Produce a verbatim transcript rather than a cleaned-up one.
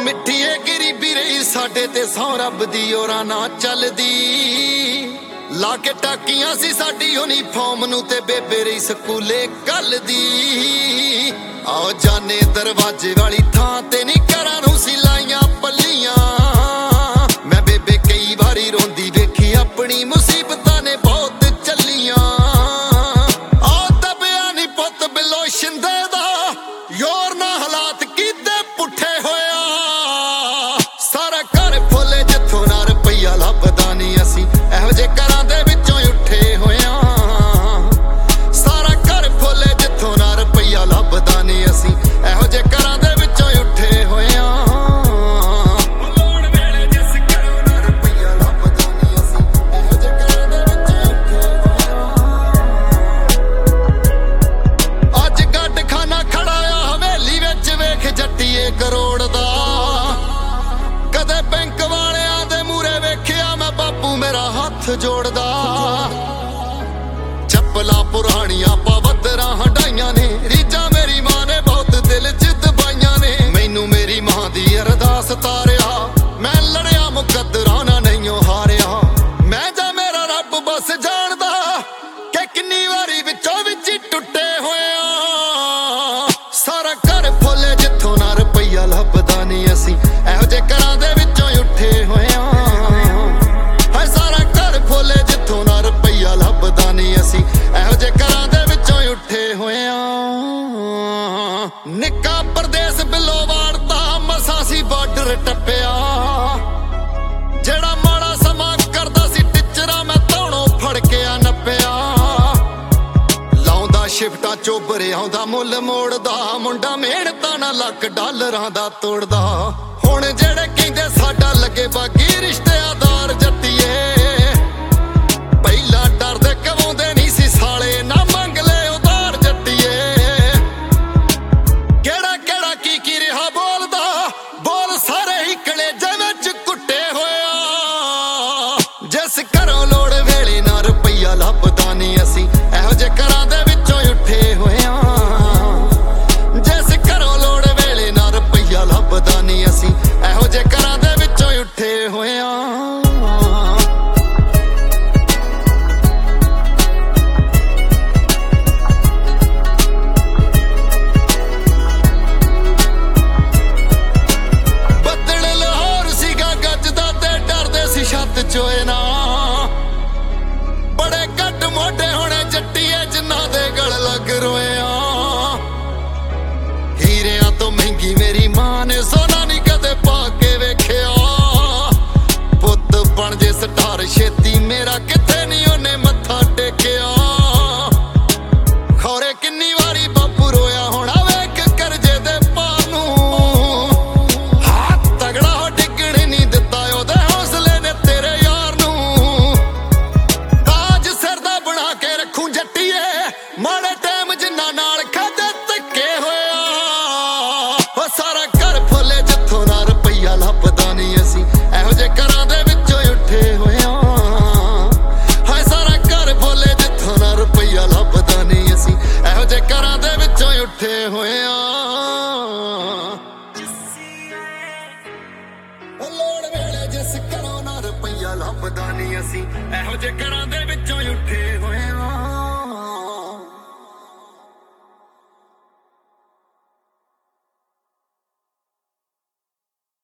ਮਿੱਠੀਏ ਗਰੀਬੀ ਰਹੀ ਸਾਡੇ ਤੇ ਸੌ ਰੱਬ ਦੀ ਔਰਾਂ ਨਾ ਚੱਲਦੀ। ਲਾ ਕੇ ਟਾਕੀਆਂ ਸੀ ਸਾਡੀ ਯੂਨੀਫਾਰਮ ਨੂੰ ਤੇ ਬੇਬੇ ਰਹੀ ਸਕੂਲੇ ਕੱਲ ਦੀ। ਆਓ ਜਾਨੇ ਦਰਵਾਜ਼ੇ ਵਾਲੀ ਥਾਂ ਤੇ ਨਹੀਂ ਘਰਾਂ ਨੂੰ ਸੀ ਲਾਈਆਂ ਪੱਲੀਆਂ। ਮੈਂ ਬੇਬੇ ਕਈ ਵਾਰੀ ਰੋਂਦੀ ਵੇਖੀ ਆਪਣੀ ਮੁਸੀਬਤਾਂ ਨੇ ਬਹੁਤ ਚੱਲੀਆਂ। ਆਹ ਦਬਿਆ ਨੀ ਪੁੱਤ ਬਿੱਲੋ ਸ਼ਿੰਦੇ ਦਾ ਯੋਰ ਨਾ ਹਾਲਾਤ ਕੀਤੇ ਪੁੱਠੇ ਹੋਇਆ। ਸਾਰਾ ਘਰ ਫੁੱਲੇ ਜਿੱਥੋਂ ਨਾ ਰੁਪਈਆ ਲੱਭਦਾ ਨੀ ਅਸੀਂ ਇਹੋ ਜਿਹੇ ਘਰਾਂ ਦੇ ਵਿੱਚੋਂ ਉੱਠੇ ਹੋਇਆ। ਸਾਰਾ ਘਰ ਫੁੱਲੇ ਜਿੱਥੋਂ ਨਾ ਰੁਪਈਆ ਲੱਭਦਾ ਨੀ ਅਸੀਂ ਇਹੋ ਜਿਹੇ ਘਰਾਂ ਦੇ ਵਿੱਚੋਂ ਉੱਠੇ ਹੋਇਆ। ਲੋੜ ਵੇਲੇ ਜਿਸ ਘਰੋਂ ਨਾ ਰੁਪਈਆ ਲੱਭਦਾ ਨੀ ਅਸੀਂ ਇਹੋ ਜਿਹੇ ਘਰਾਂ ਦੇ ਵਿੱਚੋਂ ਉੱਠੇ ਹੋਇਆ। ਅੱਜ ਗੱਡ ਖਾਨਾ ਖੜਾ ਆ ਹਵੇਲੀ ਵਿੱਚ ਵੇਖ ਜੱਟੀਏ ਕਰੋੜ ਦਾ। ਕਦੇ ਬੈਂਕ ਵਾਲਿਆਂ ਦੇ ਮੂਹਰੇ ਵੇਖਿਆ ਮੈਂ ਬਾਪੂ ਮੇਰਾ ਹੱਥ ਜੋੜਦਾ। ਚੱਪਲਾਂ ਪੁਰਾਣੀਆਂ ਪਵੱਤਰਾਂ ਹੰਡਾਈਆਂ ਨੇ ਰੀਝਾਂ ਮੇਰੀ ਮਾਂ ਨੇ ਬਹੁਤ ਦਿਲ ਚ ਦਬਾਈਆਂ ਨੇ। ਮੈਨੂੰ ਮੇਰੀ ਮਾਂ ਦੀ ਅਰਦਾਸ ਤਾਰਿਆ ਮੈਂ ਲੜਿਆ ਮੁਕੱਦਰਾਂ ਨਾਲ ਨਹੀਂਓ ਹਾਰਿਆ। ਮੈਂ ਜਾਂ ਮੇਰਾ ਰੱਬ ਬਸ ਜਾਣਦਾ ਕਿ ਕਿੰਨੀ ਵਾਰੀ ਵਿੱਚੋਂ ਵਿੱਚ ਹੀ ਟੁੱਟੇ ਹੋਇਆ। ਸਾਰਾ ਘਰ ਫੁੱਲੇ ਜਿੱਥੋਂ ਨਾ ਰੁਪਈਆ ਲੱਭਦਾ ਨੀ ਅਸੀਂ ਇਹੋ ਜਿਹੇ ਘਰਾਂ ਦੇ ਵਿੱਚੋਂ ਉੱਠੇ ਹੋਇਆ। ਹਾਏ ਸਾਰਾ ਘਰ ਫੁੱਲੇ ਜਿੱਥੋਂ ਨਾ ਰੁਪਈਆ ਲੱਭਦਾ ਨੀ ਅਸੀਂ ਇਹੋ ਜਿਹੇ ਘਰਾਂ ਦੇ ਵਿੱਚੋਂ ਉੱਠੇ ਹੋਇਆ। ਨਿੱਕਾ ਪਰਦੇਸ ਬਿੱਲੋ ਵਾੜਤਾ ਮਸਾਂ ਸੀ ਬਾਰਡਰ ਟੱਪਿਆ। ਜਿਹੜਾ ਮਾੜਾ ਸਮਾਂ ਕਰਦਾ ਸੀ ਟਿੱਚਰਾਂ ਮੈਂ ਧੌਣੋਂ ਫੜ ਕੇ ਆ ਨੱਪਿਆ। ਲਾਉਂਦਾ ਸ਼ਿਫਟਾਂ ਚੋਬਰੇ ਆਉਂਦਾ ਮੁੱਲ ਮੋੜਦਾ। ਮੁੰਡਾ ਮਿਹਨਤਾਂ ਨਾਲ ਲੱਖ ਡਾਲਰਾਂ ਦਾ ਤੋੜਦਾ। ਹੁਣ ਜਿਹੜੇ ਕਹਿੰਦੇ ਸਾਡਾ ਲੱਗੇ ਬਾਗੀ ਰਿਸ਼ਤੇਦਾਰ ਜੱਟੀਏ ਪਹਿਲਾਂ ਡਰਦੇ ਕਵਾਉਂਦੇ ਨਹੀਂ ਸੀ ਸਾਲੇ ਨਾ ਮੰਗ ਲੈ ਉਧਾਰ ਜੱਟੀਏ। ਕਿਹੜਾ ਕਿਹੜਾ ਕੀ ਕੀ ਰਿਹਾ ਬੋਲਦਾ ਬੋਲ ਸਾਰੇ ਹੀ ਕਲੇਜੇ ਵਿੱਚ ਕੁੱਟੇ ਹੋਇਆ। ਜਿਸ ਘਰੋਂ ਲੋੜ ਵੇਲੇ ਨਾ ਰੁਪਈਆ ਲੱਭਦਾ ਨੀ ਅਸੀਂ ਇਹੋ ਜਿਹੇ ਘਰਾਂ ਦੇ ਵਿੱਚੋਂ ਉੱਠੇ ਹੋਇਆ। ਜਿਸ ਘਰੋਂ ਲੋੜ ਵੇਲੇ ਨਾ ਰੁਪਈਆ ਲੱਭਦਾ ਨੀ ਅਸੀਂ ਇਹੋ ਜਿਹੇ ਘਰਾਂ ਦੇ ਵਿੱਚੋਂ ਉੱਠੇ ਹੋਇਆ। ਬੱਦਲ ਲਾਹੌਰ ਸੀਗਾ ਗੱਜਦਾ ਤੇ ਡਰਦੇ ਸੀ ਛੱਤ ਚੋਏ ਨਾ। ਬੜੇ ਘੱਟ ਮੋਢੇ ਹੋਣੇ ਜੱਟੀਏ ਜਿਨ੍ਹਾਂ ਦੇ ਗਲ ਲੱਗ ਰੋਇਆ। ਹੀਰਿਆਂ ਤੋਂ ਮਹਿੰਗੀ ਮੇਰੀ ਮਾਂ ਨੇ ਸੋਨਾ ਨੀ ਕਦੇ ਪਾ ਕੇ ਵੇਖਿਆ। ਪੁੱਤ ਬਣ ਜੇ ਸਟਾਰ ਛੇਤੀ ਮੇਰਾ ਕਿੱਥੇ ਨੀ ਉਹਨੇ ਮੱਥਾ ਟੇਕਿਆ। ਖੌਰੇ ਕਿੰਨੀ ਵਾਰੀ ਬਾਪੂ ਰੋਇਆ ਹੋਣਾ ਵੇਖ ਕਰਜ਼ੇ ਦੇ ਭਾਰ ਨੂੰ। ਹੱਥ ਤਗੜਾ ਹੋ ਡਿੱਗਣ ਨੀ ਦਿੱਤਾ ਉਹਦੇ ਹੌਸਲੇ ਨੇ ਤੇਰੇ ਯਾਰ ਨੂੰ। ਤਾਜ ਸਿਰ ਦਾ ਬਣਾ ਕੇ ਰੱਖੂ ਜੱਟੀਏ ਮਾੜੇ ਟਾਈਮ ਜਿੰਨਾ ਨਾਲ ਖਾਦੇ ਧੱਕੇ ਹੋਇਆ। ਉਹ ਸਾਰਾ ਘਰ ਫੁੱਲੇ ਜਿੱਥੋਂ ਨਾ ਰੁਪਈਆ ਲੱਭਦਾ ਨੀ ਅਸੀਂ ਇਹੋ ਜਿਹੇ ਘਰਾਂ ਦੇ ਵਿੱਚੋਂ ਉੱਠੇ ਹੋਇਆ। ਹਾਏ ਸਾਰਾ ਘਰ ਫੁੱਲੇ ਜਿੱਥੋਂ ਨਾ ਰੁਪਈਆ ਲੱਭਦਾ ਨੀ ਅਸੀਂ ਇਹੋ ਜਿਹੇ ਘਰਾਂ ਦੇ ਵਿੱਚੋਂ ਉੱਠੇ ਹੋਇਆ। ਲੋੜ ਵੇਲੇ ਜਿਸ ਘਰੋਂ ਨਾ ਰੁਪਈਆ ਲੱਭਦਾ ਨੀ ਅਸੀਂ ਇਹੋ ਜਿਹੇ ਘਰਾਂ ਦੇ ਵਿੱਚੋਂ ਉੱਠੇ